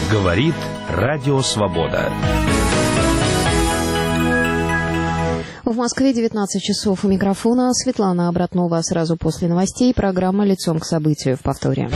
Говорит Радио Свобода. В Москве 19 часов. У микрофона Светлана Обратнова. Сразу после новостей программа «Лицом к событию» в повторе.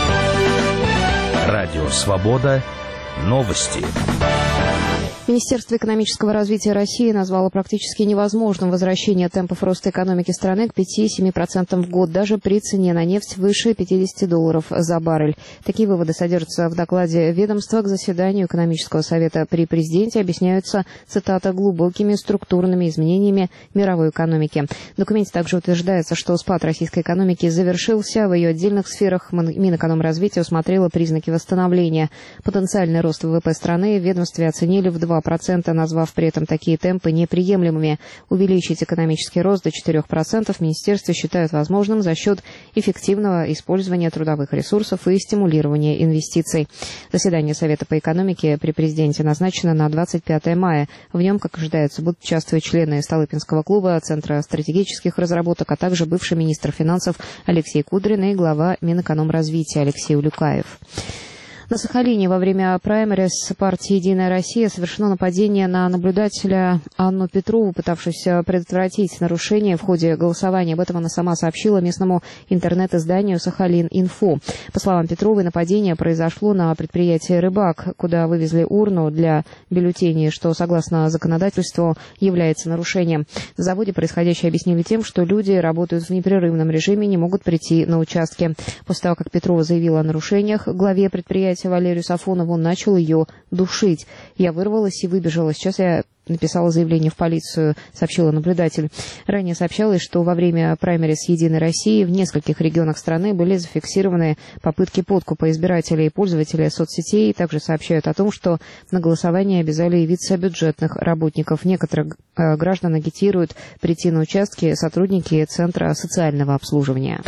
Радио Свобода. Новости. Министерство экономического развития России назвало практически невозможным возвращение темпов роста экономики страны к 5-7% в год, даже при цене на нефть выше $50 за баррель. Такие выводы содержатся в докладе ведомства к заседанию экономического совета при президенте, объясняются, цитата, глубокими структурными изменениями мировой экономики. В документе также утверждается, что спад российской экономики завершился. В ее отдельных сферах Минэкономразвития усмотрело признаки восстановления. Потенциальный рост ВВП страны в ведомстве оценили в 2%, назвав при этом такие темпы неприемлемыми. Увеличить экономический рост до 4% в министерстве считают возможным за счет эффективного использования трудовых ресурсов и стимулирования инвестиций. Заседание Совета по экономике при президенте назначено на 25 мая. В нем, как ожидается, будут участвовать члены Столыпинского клуба, Центра стратегических разработок, а также бывший министр финансов Алексей Кудрин и глава Минэкономразвития Алексей Улюкаев. На Сахалине во время праймериз партии «Единая Россия» совершено нападение на наблюдателя Анну Петрову, пытавшуюся предотвратить нарушение в ходе голосования. Об этом она сама сообщила местному интернет-изданию «Сахалин-Инфо». По словам Петровой, нападение произошло на предприятии «Рыбак», куда вывезли урну для бюллетеней, что, согласно законодательству, является нарушением. В заводе происходящее объяснили тем, что люди работают в непрерывном режиме и не могут прийти на участки. После того, как Петрова заявила о нарушениях, главе предприятия Валерию Сафонову, он начал ее душить. «Я вырвалась и выбежала. Сейчас я написала заявление в полицию», сообщила наблюдатель. Ранее сообщалось, что во время праймериз «Единой России» в нескольких регионах страны были зафиксированы попытки подкупа избирателей и пользователей соцсетей. Также сообщают о том, что на голосование обязали явиться бюджетных работников. Некоторых граждан агитируют прийти на участки сотрудники Центра социального обслуживания.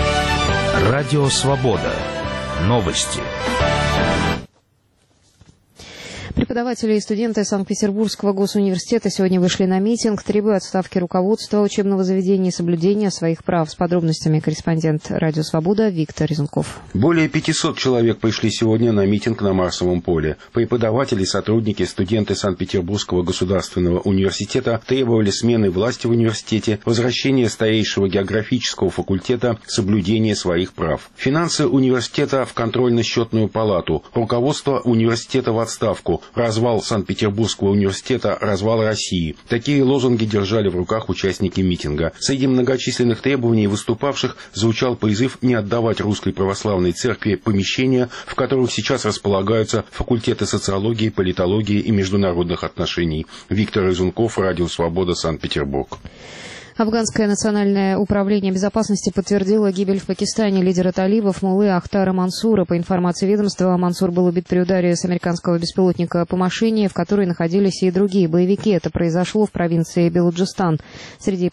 Радио Свобода. Новости. Преподаватели и студенты Санкт-Петербургского госуниверситета сегодня вышли на митинг, требуя отставки руководства учебного заведения и соблюдения своих прав. С подробностями корреспондент «Радио Свобода» Виктор Резунков. Более 500 человек пришли сегодня на митинг на Марсовом поле. Преподаватели, сотрудники, студенты Санкт-Петербургского государственного университета требовали смены власти в университете, возвращения старейшего географического факультета, соблюдения своих прав. Финансы университета в контрольно-счетную палату, руководство университета в отставку, развал Санкт-Петербургского университета, развал России. Такие лозунги держали в руках участники митинга. Среди многочисленных требований выступавших звучал призыв не отдавать Русской Православной Церкви помещения, в которых сейчас располагаются факультеты социологии, политологии и международных отношений. Виктор Резунков, Радио Свобода, Санкт-Петербург. Афганское национальное управление безопасности подтвердило гибель в Пакистане лидера талибов Муллы Ахтара Мансура. По информации ведомства, Мансур был убит при ударе с американского беспилотника по машине, в которой находились и другие боевики. Это произошло в провинции Белуджистан. Среди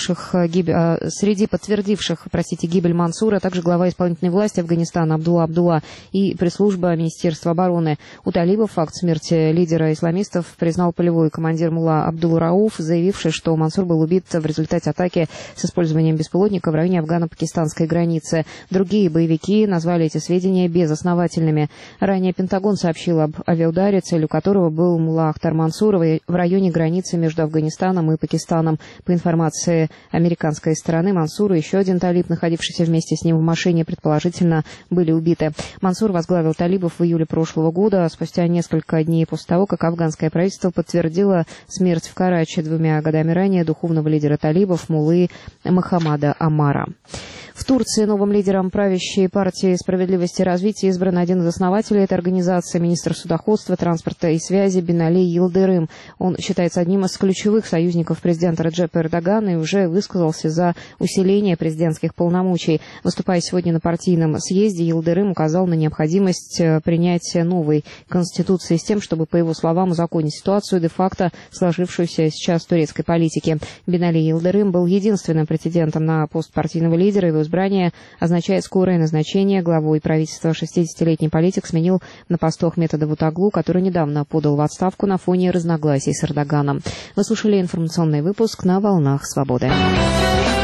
подтвердивших гибель Мансура также глава исполнительной власти Афганистана Абдулла и пресс-служба Министерства обороны. У талибов факт смерти лидера исламистов признал полевой командир Мулла Абдул-Рауф, заявивший, что Мансур был убит в результате атаки с использованием беспилотника в районе афгано-пакистанской границы. Другие боевики назвали эти сведения безосновательными. Ранее Пентагон сообщил об авиаударе, целью которого был Мулла Ахтар Мансур в районе границы между Афганистаном и Пакистаном. По информации американской стороны, Мансур и еще один талиб, находившийся вместе с ним в машине, предположительно были убиты. Мансур возглавил талибов в июле прошлого года, спустя несколько дней после того, как афганское правительство подтвердило смерть в Карачи 2 годами ранее духовного лидера талибов Муллы Мохаммада Амара. В Турции новым лидером правящей партии «Справедливости и развития» избран один из основателей этой организации, министр судоходства, транспорта и связи Бинали Йылдырым. Он считается одним из ключевых союзников президента Реджепа Эрдогана и уже высказался за усиление президентских полномочий. Выступая сегодня на партийном съезде, Йылдырым указал на необходимость принятия новой конституции с тем, чтобы, по его словам, узаконить ситуацию де-факто сложившуюся сейчас в турецкой политике. Бинали Йылдырым был единственным претендентом на пост партийного лидера. Его избрание означает скорое назначение. Главой правительства 60-летний политик сменил на посту Ахмета Давутоглу, который недавно подал в отставку на фоне разногласий с Эрдоганом. Вы слушали информационный выпуск на «Волнах Свободы».